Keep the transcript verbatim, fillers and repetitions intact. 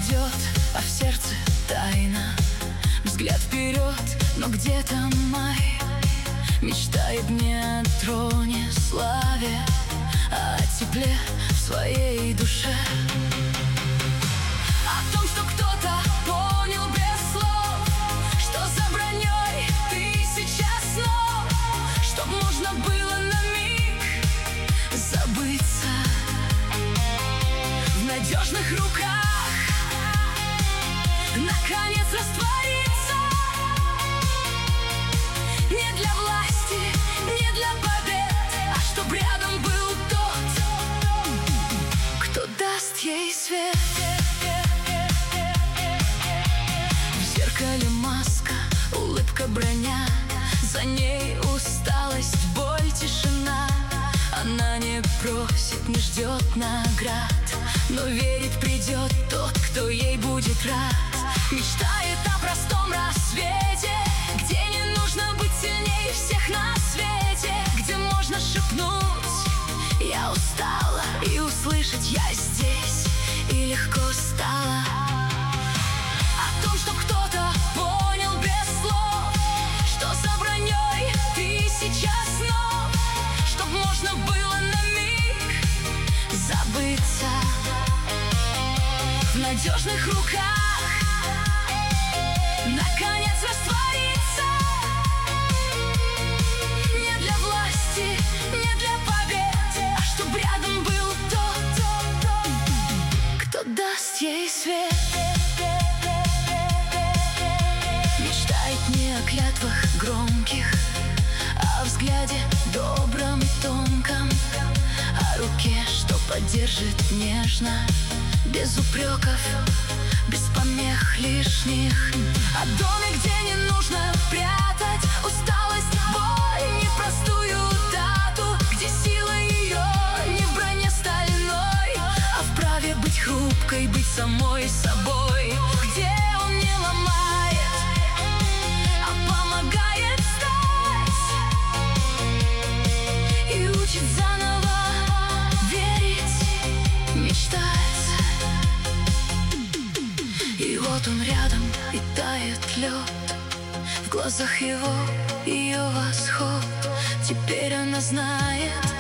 идет, а в сердце тайна. Взгляд вперед, но где-то май. Мечтает не о троне, славе, а о тепле в своей душе. О том, что кто-то понял без слов, что за броней тысяча снов, чтоб можно было на миг забыться в надежных руках, наконец раствориться. Не для власти, не для побед, а чтоб рядом был тот, кто даст ей свет. В зеркале маска, улыбка, броня, за ней усталость, боль, тишина. Она не просит, не ждет наград, но верит, придет тот, кто ей будет рад. Мечтает о простом рассвете, где не нужно быть сильнее всех на свете, где можно шепнуть «Я устала» и услышать «Я здесь», и легко стало. О том, что кто-то понял без слов, что за броней тысяча снов, чтоб можно было на миг забыться в надежных руках, наконец раствориться. Не для власти, не для побед, а чтоб рядом был тот, кто даст ей свет. Мечтает не о клятвах громких, а о взгляде добром и тонком, о руке, что поддержит нежно, без упреков, без помех лишних. О доме, где не нужно прятать усталость, боль, непростую дату, где сила ее не в броне стальной, а в праве быть хрупкой, быть самой собой, где он не ломает, а помогает встать и учит заново верить, мечтать. И вот он рядом, и тает лед, в глазах его ее восход. Теперь она знает,